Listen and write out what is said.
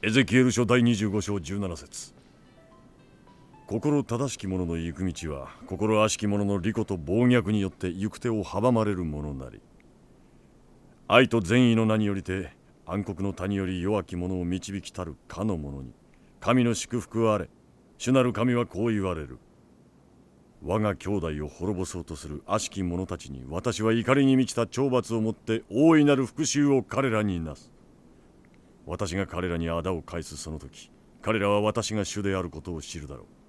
エゼキエル書第25章17節。心正しき者の行く道は心悪しき者の利己と暴虐によって行く手を阻まれるものなり、愛と善意の名によりて暗黒の谷より弱き者を導きたるかの者に神の祝福あれ。主なる神はこう言われる。我が兄弟を滅ぼそうとする悪しき者たちに私は怒りに満ちた懲罰をもって大いなる復讐を彼らになす。私が彼らに仇を返すその時、彼らは私が主であることを知るだろう。